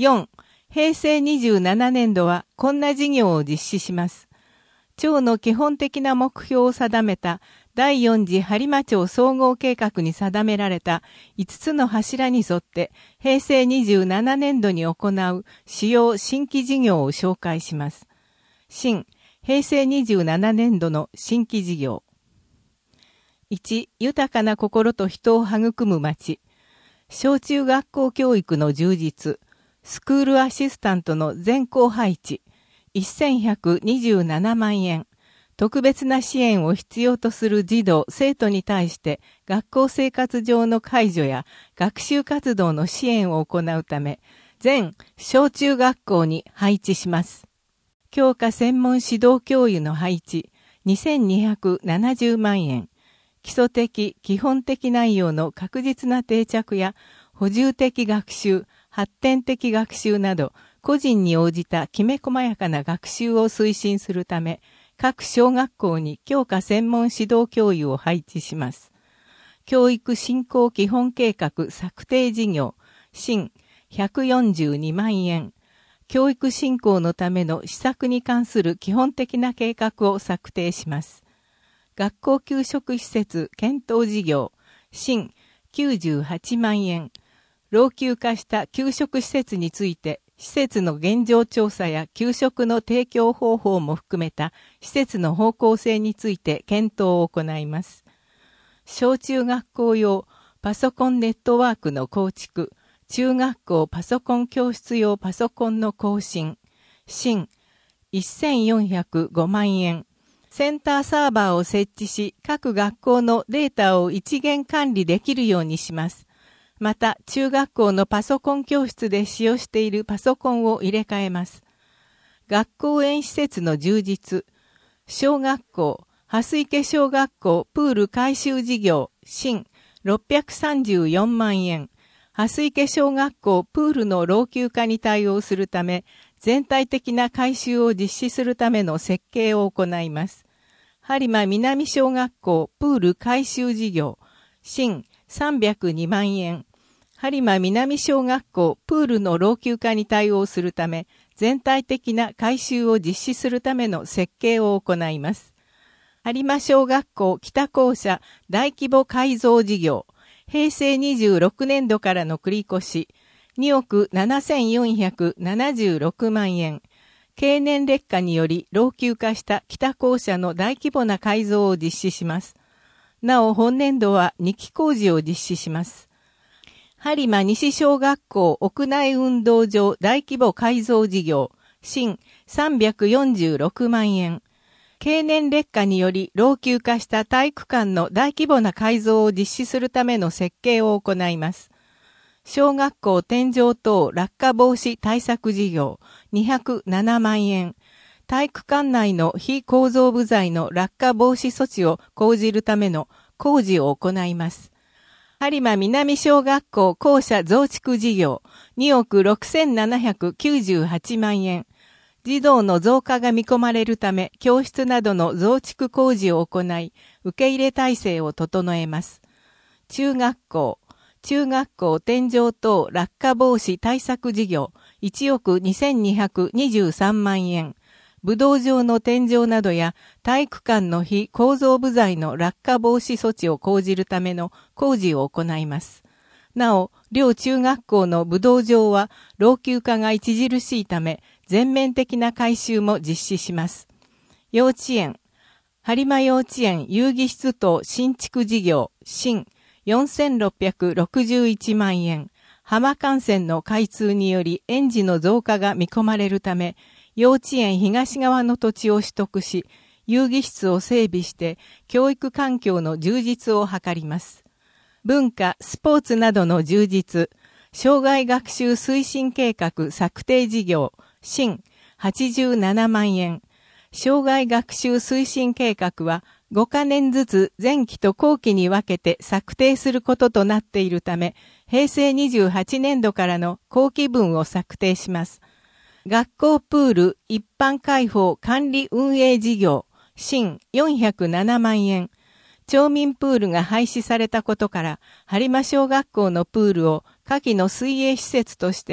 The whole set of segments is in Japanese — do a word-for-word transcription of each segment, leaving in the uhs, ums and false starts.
よん、平成にじゅうななねんどはこんな事業を実施します。町の基本的な目標を定めただいよん次播磨町総合計画に定められたいつつの柱に沿って平成にじゅうななねんどに行う主要新規事業を紹介します。新、平成にじゅうななねんどの新規事業。いち、豊かな心と人を育む町。小中学校教育の充実。スクールアシスタントの全校配置。せんひゃくにじゅうななまんえん。特別な支援を必要とする児童・生徒に対して学校生活上の介助や学習活動の支援を行うため、全小中学校に配置します。教科専門指導教諭の配置、にせんにひゃくななじゅうまんえん。基礎的、基本的内容の確実な定着や補充的学習、発展的学習など、個人に応じたきめ細やかな学習を推進するため、各小学校に教科専門指導教諭を配置します。教育振興基本計画策定事業、新ひゃくよんじゅうにまんえん。教育振興のための施策に関する基本的な計画を策定します。学校給食施設検討事業、新きゅうじゅうはちまんえん。老朽化した給食施設について、施設の現状調査や給食の提供方法も含めた施設の方向性について検討を行います。小中学校用パソコンネットワークの構築、中学校パソコン教室用パソコンの更新、新せんよんひゃくごまんえん。センターサーバーを設置し、各学校のデータを一元管理できるようにします。また、中学校のパソコン教室で使用しているパソコンを入れ替えます。学校園施設の充実。小学校、蓮池小学校プール改修事業、新ろっぴゃくさんじゅうよんまんえん。蓮池小学校プールの老朽化に対応するため、全体的な改修を実施するための設計を行います。播磨南小学校プール改修事業、新さんびゃくにまんえん。播磨南小学校プールの老朽化に対応するため、全体的な改修を実施するための設計を行います。播磨小学校北校舎大規模改造事業、平成にじゅうろくねんどからの繰り越し、におくななせんよんひゃくななじゅうろくまんえん。経年劣化により老朽化した北校舎の大規模な改造を実施します。なお本年度はにき工事を実施します。播磨西小学校屋内運動場大規模改造事業、新さんびゃくよんじゅうろくまんえん。経年劣化により老朽化した体育館の大規模な改造を実施するための設計を行います。小学校天井等落下防止対策事業にひゃくななまんえん。体育館内の非構造部材の落下防止措置を講じるための工事を行います。播磨南小学校校舎増築事業におくろくせんななひゃくきゅうじゅうはちまんえん。児童の増加が見込まれるため、教室などの増築工事を行い、受け入れ体制を整えます。中学校中学校天井等落下防止対策事業いちおくにせんにひゃくにじゅうさんまんえん。武道場の天井などや体育館の非構造部材の落下防止措置を講じるための工事を行います。なお、両中学校の武道場は老朽化が著しいため、全面的な改修も実施します。幼稚園播磨幼稚園遊戯室等新築事業新よんせんろっぴゃくろくじゅういちまんえん。浜幹線の開通により園児の増加が見込まれるため、幼稚園東側の土地を取得し、遊戯室を整備して教育環境の充実を図ります。文化、スポーツなどの充実、生涯学習推進計画策定事業、新はちじゅうななまんえん。生涯学習推進計画はごかねんずつ前期と後期に分けて策定することとなっているため、平成にじゅうはちねんどからの後期分を策定します。学校プール一般開放管理運営事業、新よんひゃくななまんえん。町民プールが廃止されたことから、播磨小学校のプールを夏季の水泳施設として、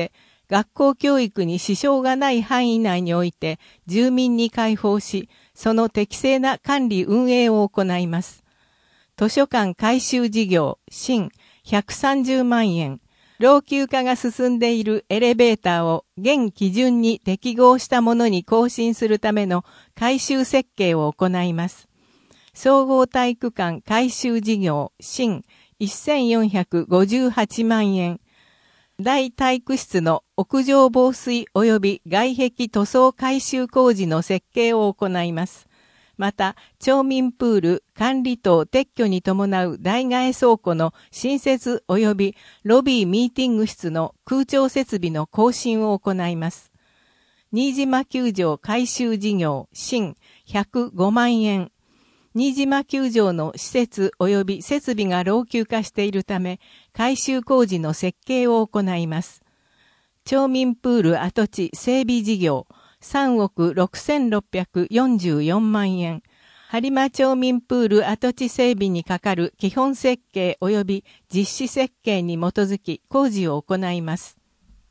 学校教育に支障がない範囲内において住民に開放し、その適正な管理運営を行います。図書館改修事業、新ひゃくさんじゅうまんえん。老朽化が進んでいるエレベーターを現基準に適合したものに更新するための改修設計を行います。総合体育館改修事業、新せんよんひゃくごじゅうはちまんえん。大体育室の屋上防水及び外壁塗装改修工事の設計を行います。また、町民プール管理等撤去に伴う大替倉庫の新設及びロビーミーティング室の空調設備の更新を行います。新島球場改修事業、新ひゃくごまんえん。新島球場の施設及び設備が老朽化しているため、改修工事の設計を行います。町民プール跡地整備事業、さんおくろくせんろっぴゃくよんじゅうよんまんえん。播磨町民プール跡地整備にかかる基本設計及び実施設計に基づき工事を行います。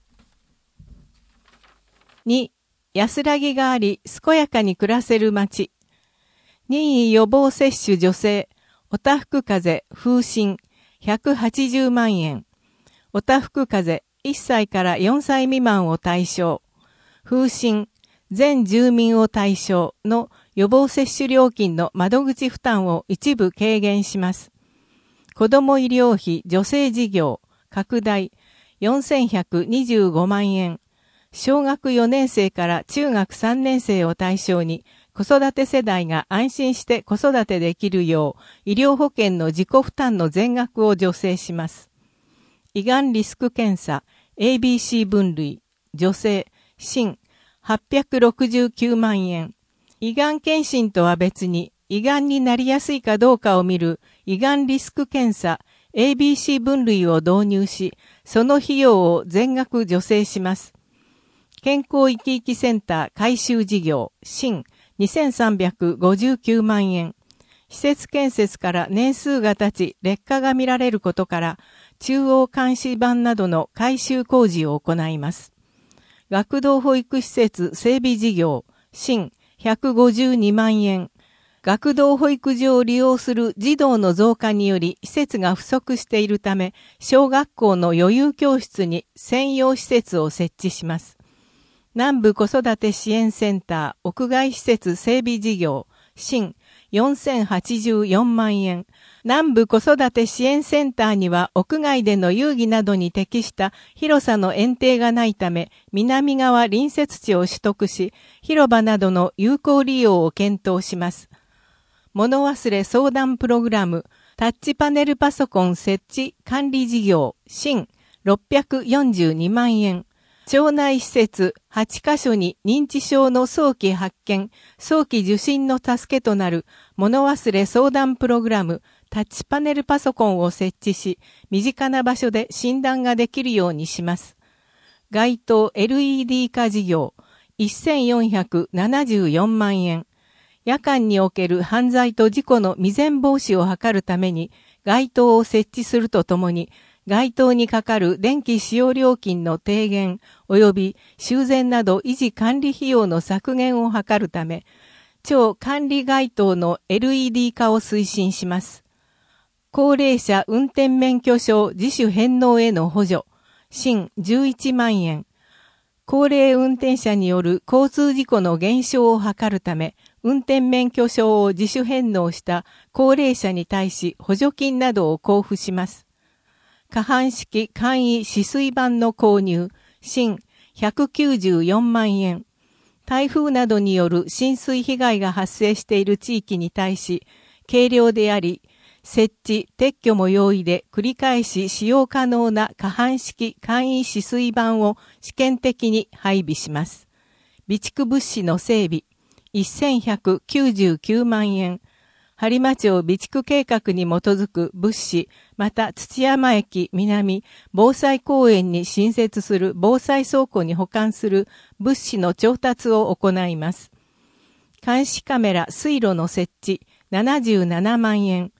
に、安らぎがあり、健やかに暮らせる街。任意予防接種助成、おたふく風邪、風疹、ひゃくはちじゅうまんえん。おたふく風邪、いっさいからよんさい未満を対象。風疹、全住民を対象の予防接種料金の窓口負担を一部軽減します。子ども医療費助成事業、拡大、よんせんひゃくにじゅうごまんえん。小学よねん生から中学さんねん生を対象に、子育て世代が安心して子育てできるよう、医療保険の自己負担の全額を助成します。胃がんリスク検査、エービーシー 分類、助成、新、はっぴゃくろくじゅうきゅうまんえん。胃がん検診とは別に、胃がんになりやすいかどうかを見る胃がんリスク検査、エービーシー 分類を導入し、その費用を全額助成します。健康生き生きセンター改修事業、新、にせんさんびゃくごじゅうきゅうまんえん。施設建設から年数が経ち、劣化が見られることから、中央監視板などの改修工事を行います。学童保育施設整備事業、新ひゃくごじゅうにまんえん。学童保育所を利用する児童の増加により施設が不足しているため、小学校の余裕教室に専用施設を設置します。南部子育て支援センター屋外施設整備事業、新よんせんはちじゅうよんまんえん。南部子育て支援センターには屋外での遊戯などに適した広さの園庭がないため、南側隣接地を取得し、広場などの有効利用を検討します。物忘れ相談プログラム、タッチパネルパソコン設置管理事業、新ろっぴゃくよんじゅうにまんえん。町内施設はちカ所に認知症の早期発見、早期受診の助けとなる物忘れ相談プログラム、タッチパネルパソコンを設置し、身近な場所で診断ができるようにします。街頭 エルイーディー 化事業、せんよんひゃくななじゅうよんまんえん。夜間における犯罪と事故の未然防止を図るために、街灯を設置するとともに、街灯にかかる電気使用料金の低減及び修繕など維持管理費用の削減を図るため、町管理街灯の エルイーディー 化を推進します。高齢者運転免許証自主返納への補助、新じゅういちまんえん。高齢運転者による交通事故の減少を図るため、運転免許証を自主返納した高齢者に対し補助金などを交付します。可搬式簡易止水板の購入、新ひゃくきゅうじゅうよんまんえん。台風などによる浸水被害が発生している地域に対し、軽量であり、設置、撤去も容易で繰り返し使用可能な可搬式簡易止水板を試験的に配備します。備蓄物資の整備、せんひゃくきゅうじゅうきゅうまんえん。播磨町備蓄計画に基づく物資、また土山駅南防災公園に新設する防災倉庫に保管する物資の調達を行います。監視カメラ水路の設置ななじゅうななまんえん。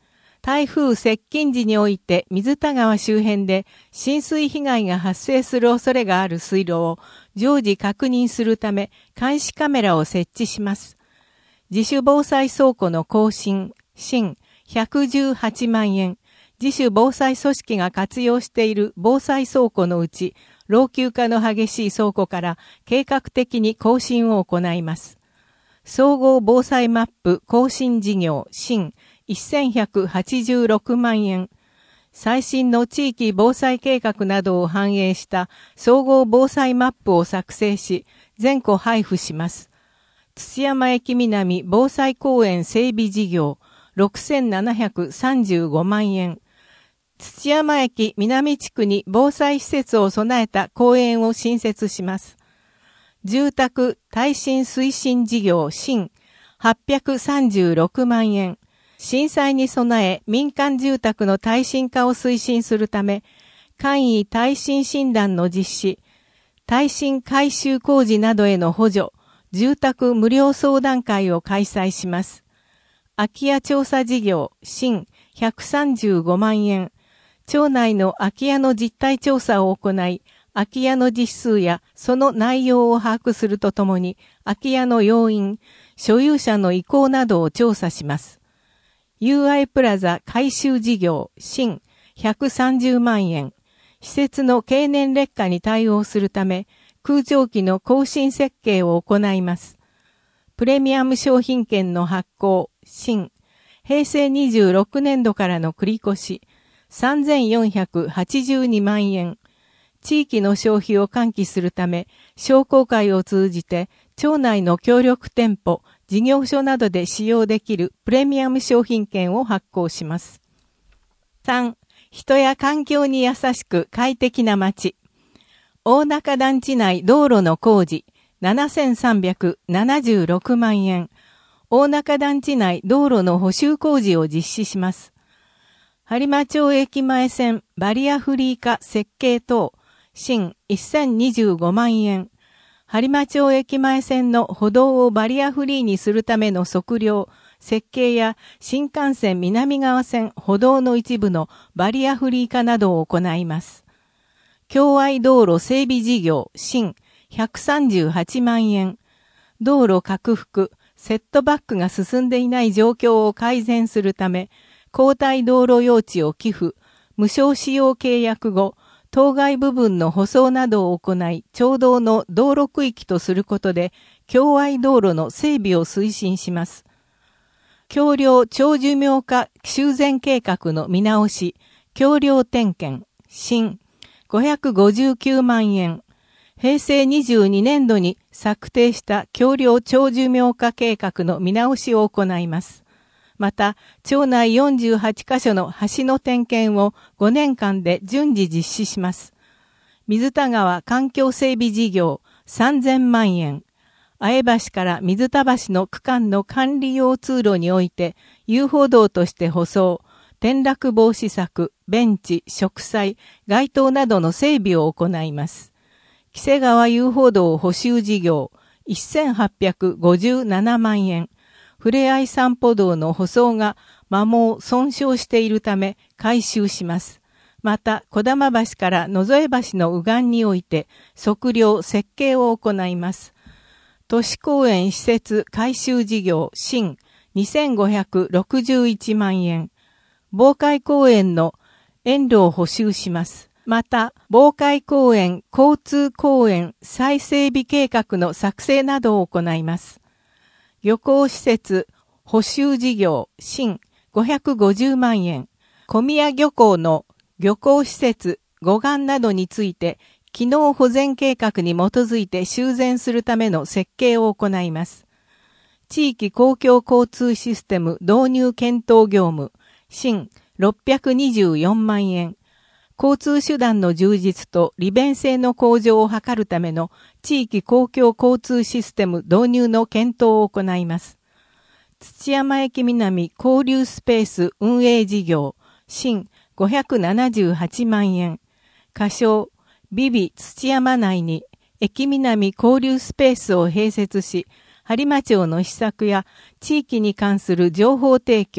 台風接近時において水田川周辺で浸水被害が発生する恐れがある水路を常時確認するため監視カメラを設置します。自主防災倉庫の更新、新ひゃくじゅうはちまんえん、自主防災組織が活用している防災倉庫のうち、老朽化の激しい倉庫から計画的に更新を行います。総合防災マップ更新事業、新せんひゃくはちじゅうろくまんえん、最新の地域防災計画などを反映した総合防災マップを作成し、全戸配布します。土山駅南防災公園整備事業、ろくせんななひゃくさんじゅうごまんえん。土山駅南地区に防災施設を備えた公園を新設します。住宅耐震推進事業、新はっぴゃくさんじゅうろくまんえん。震災に備え民間住宅の耐震化を推進するため、簡易耐震診断の実施、耐震改修工事などへの補助、住宅無料相談会を開催します。空き家調査事業、新ひゃくさんじゅうごまんえん。町内の空き家の実態調査を行い、空き家の実数やその内容を把握するとともに、空き家の要因、所有者の意向などを調査します。ユーアイ プラザ改修事業、新ひゃくさんじゅうまんえん。施設の経年劣化に対応するため、空調機の更新設計を行います。プレミアム商品券の発行、新、へいせいにじゅうろくねんどからの繰り越し、さんぜんよんひゃくはちじゅうにまんえん。地域の消費を喚起するため、商工会を通じて、町内の協力店舗、事業所などで使用できるプレミアム商品券を発行します。さん、人や環境に優しく快適な街。大中団地内道路の工事、ななせんさんびゃくななじゅうろくまんえん。大中団地内道路の補修工事を実施します。播磨町駅前線バリアフリー化設計等、新せんにじゅうごまんえん。播磨町駅前線の歩道をバリアフリーにするための測量、設計や新幹線南側線歩道の一部のバリアフリー化などを行います。共愛道路整備事業、新ひゃくさんじゅうはちまんえん。道路拡幅、セットバックが進んでいない状況を改善するため、交代道路用地を寄付、無償使用契約後、当該部分の舗装などを行い、町道の道路区域とすることで、共愛道路の整備を推進します。橋梁長寿命化修繕計画の見直し、橋梁点検、新ごひゃくごじゅうきゅうまんえん。へいせいにじゅうにねんどに策定した橋梁長寿命化計画の見直しを行います。また、町内よんじゅうはちカ所の橋の点検をごねんかんで順次実施します。水田川環境整備事業さんぜんまんえん。愛橋から水田橋の区間の管理用通路において遊歩道として舗装、転落防止策、ベンチ、植栽、街灯などの整備を行います。木瀬川遊歩道補修事業せんはっぴゃくごじゅうななまんえん。ふれあい散歩道の舗装が摩耗損傷しているため改修します。また、小玉橋から野添橋の右岸において測量設計を行います。都市公園施設改修事業新にせんごひゃくろくじゅういちまんえん。防海公園の園路を補修します。また、防海公園交通公園再整備計画の作成などを行います。漁港施設補修事業新ごひゃくごじゅうまんえん。小宮漁港の漁港施設護岸などについて機能保全計画に基づいて修繕するための設計を行います。地域公共交通システム導入検討業務新ろっぴゃくにじゅうよんまんえん。交通手段の充実と利便性の向上を図るための地域公共交通システム導入の検討を行います。土山駅南交流スペース運営事業新ごひゃくななじゅうはちまんえん。仮称ビビ土山内に駅南交流スペースを併設し、播磨町の施策や地域に関する情報提供、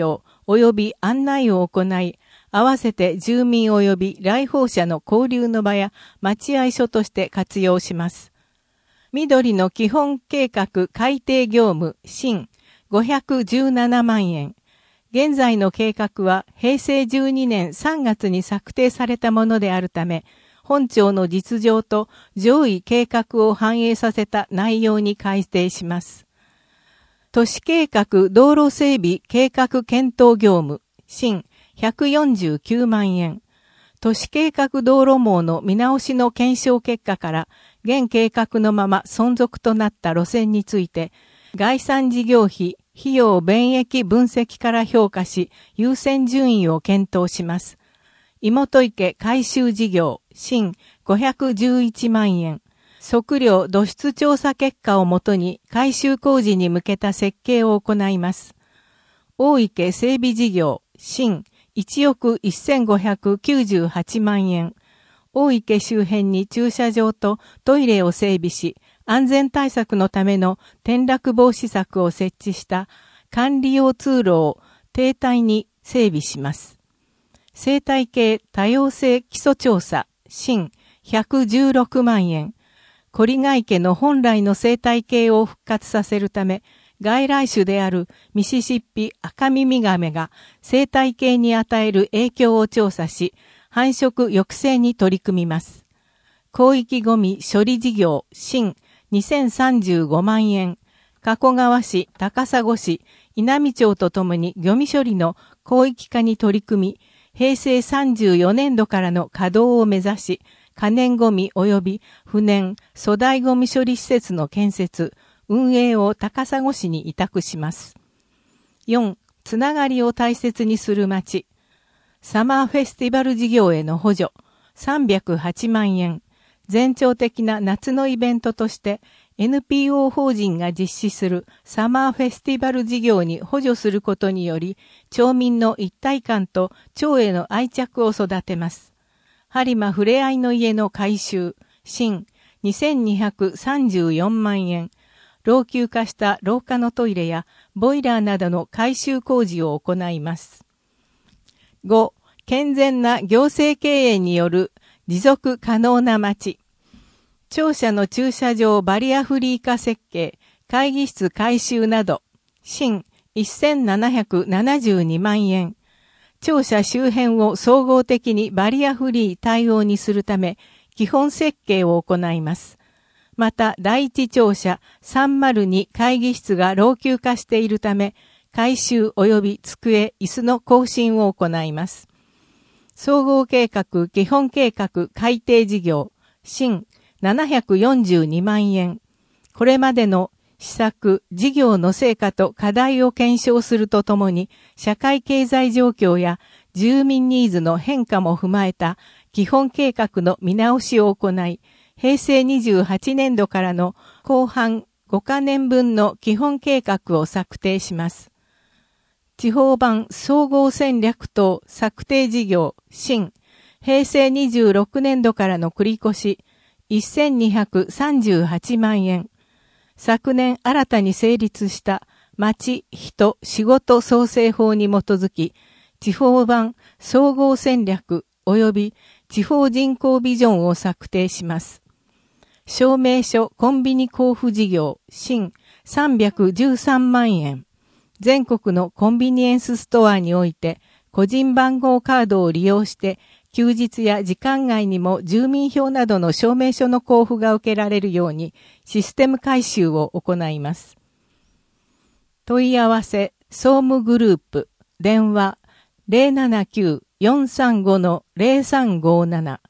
及び案内を行い、合わせて住民及び来訪者の交流の場や待合所として活用します。緑の基本計画改定業務新ごひゃくじゅうななまんえん。現在の計画はへいせいじゅうにねんさんがつに策定されたものであるため、本庁の実情と上位計画を反映させた内容に改定します。都市計画道路整備計画検討業務新ひゃくよんじゅうきゅうまんえん。都市計画道路網の見直しの検証結果から、現計画のまま存続となった路線について、概算事業費、費用便益分析から評価し、優先順位を検討します。妹池改修事業、新ごひゃくじゅういちまんえん。測量土質調査結果をもとに改修工事に向けた設計を行います。大池整備事業、新いちおくせんごひゃくきゅうじゅうはちまんえん。大池周辺に駐車場とトイレを整備し、安全対策のための転落防止柵を設置した管理用通路を堤体に整備します。生態系多様性基礎調査、新ひゃくじゅうろくまんえん。堀ヶ池の本来の生態系を復活させるため、外来種であるミシシッピアカミミガメが生態系に与える影響を調査し、繁殖抑制に取り組みます。広域ゴミ処理事業新にせんさんじゅうごまんえん。加古川市、高砂市、稲美町とともにゴミ処理の広域化に取り組み、へいせいさんじゅうよねんどからの稼働を目指し、可燃ゴミ及び不燃、粗大ゴミ処理施設の建設、運営を高砂市に委託します。よん. つながりを大切にする街。サマーフェスティバル事業への補助、さんびゃくはちまんえん。前兆的な夏のイベントとして エヌピーオー 法人が実施するサマーフェスティバル事業に補助することにより、町民の一体感と町への愛着を育てます。播磨ふれあいの家の改修、新にせんにひゃくさんじゅうよんまんえん。老朽化した廊下のトイレやボイラーなどの改修工事を行います。ご. 健全な行政経営による持続可能な街。庁舎の駐車場バリアフリー化設計、会議室改修など、新せんななひゃくななじゅうにまんえん。庁舎周辺を総合的にバリアフリー対応にするため、基本設計を行います。また、第一庁舎さんまるに会議室が老朽化しているため、改修及び机、椅子の更新を行います。総合計画、基本計画、改定事業、新ななひゃくよんじゅうにまんえん。これまでの施策、事業の成果と課題を検証するとともに、社会経済状況や住民ニーズの変化も踏まえた基本計画の見直しを行い、へいせいにじゅうはちねんどからの後半ごかねんぶんの基本計画を策定します。地方版総合戦略等策定事業新へいせいにじゅうろくねんどからの繰越せんにひゃくさんじゅうはちまんえん。昨年新たに成立した町、人、仕事創生法に基づき、地方版総合戦略及び地方人口ビジョンを策定します。証明書コンビニ交付事業新さんびゃくじゅうさんまんえん。全国のコンビニエンスストアにおいて個人番号カードを利用して休日や時間外にも住民票などの証明書の交付が受けられるようにシステム改修を行います。問い合わせ総務グループ電話 ゼロななきゅう よんさんご の ゼロさんごなな。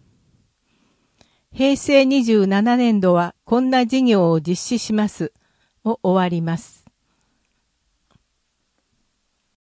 へいせいにじゅうななねんどはこんな事業を実施しますを終わります。